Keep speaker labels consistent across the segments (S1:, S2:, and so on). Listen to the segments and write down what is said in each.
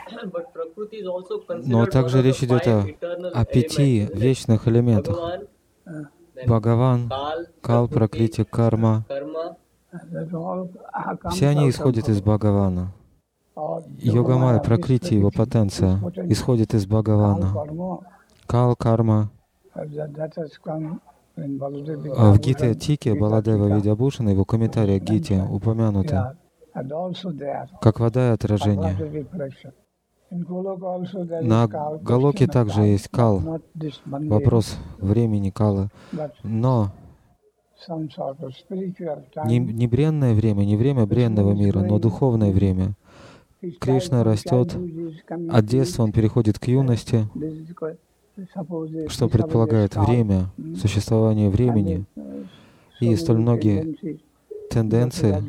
S1: Но также речь идет о 5 вечных элементах. Бхагаван, Кал, Пракрити, Карма. Все они исходят из Бхагавана. Йога-майя, Пракрити, его потенция, исходит из Бхагавана. Кал, Карма. В Гите Тике Баладева Видябушина, его комментарии к Гите упомянуты, как вода и отражение. На Галоке также есть Кал, вопрос времени Кала, но не бренное время, не время бренного мира, но духовное время. Кришна растет, от детства он переходит к юности, что предполагает время, существование времени и столь многие тенденции.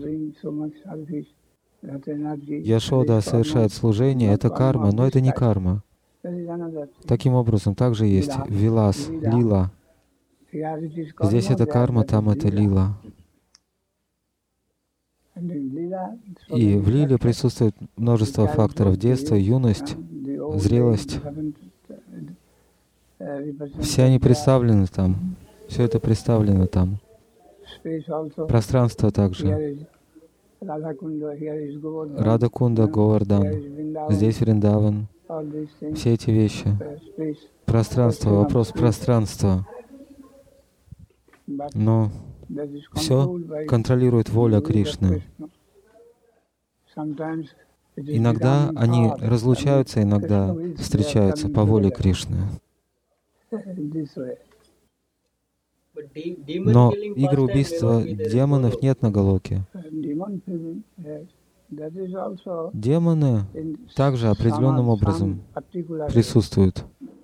S1: Яшода совершает служение, это карма, но это не карма. Таким образом, также есть вилас, лила. Здесь это карма, там это лила. И в лиле присутствует множество факторов: детство, юность, зрелость. Все они представлены там. Все это представлено там. Пространство также. Радha-кунда, Говардан. Здесь Вриндаван. Все эти вещи. Пространство, вопрос пространства. Но все контролирует воля Кришны. Иногда они разлучаются, иногда встречаются по воле Кришны. Но игры убийства демонов нет на Галоке. Демоны также определенным образом присутствуют.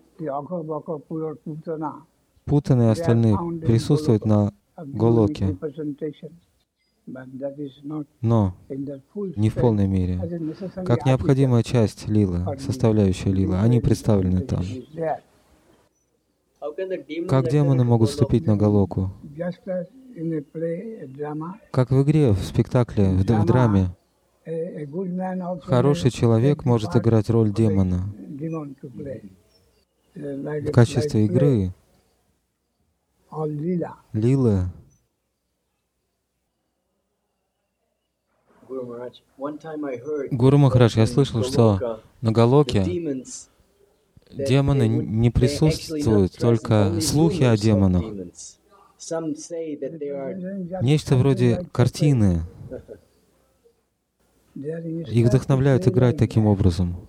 S1: Путаны и остальные присутствуют на Галоке, но не в полной мере. Как необходимая часть лилы, составляющая лилы, они представлены там. Как демоны могут вступить на Галоку? Как в игре, в спектакле, в драме. Хороший человек может играть роль демона. В качестве игры лилы. Гуру Махарадж, я слышал, что на Галоке демоны не присутствуют, только слухи о демонах. Нечто вроде картины. Их вдохновляют играть таким образом.